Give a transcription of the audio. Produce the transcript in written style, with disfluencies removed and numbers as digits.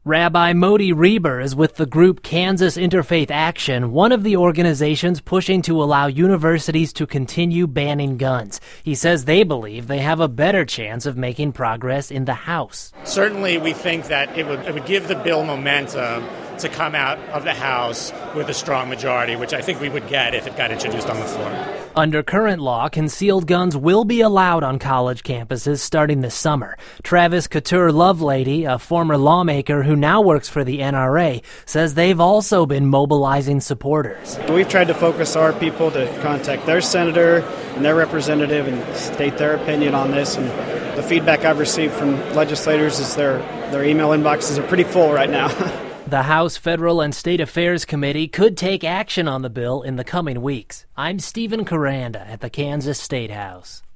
Rabbi Moti Reber is with the group Kansas Interfaith Action, one of the organizations pushing to allow universities to continue banning guns. He says they believe they have a better chance of making progress in the House. Certainly, we think that it would give the bill momentum to come out of the House with a strong majority, which I think we would get if it got introduced on the floor. Under current law, concealed guns will be allowed on college campuses starting this summer. Travis Couture-Lovelady, a former lawmaker who now works for the NRA, says they've also been mobilizing supporters. We've tried to focus our people to contact their senator and their representative and state their opinion on this. And the feedback I've received from legislators is their email inboxes are pretty full right now. The House Federal and State Affairs Committee could take action on the bill in the coming weeks. I'm Stephen Caranda at the Kansas State House.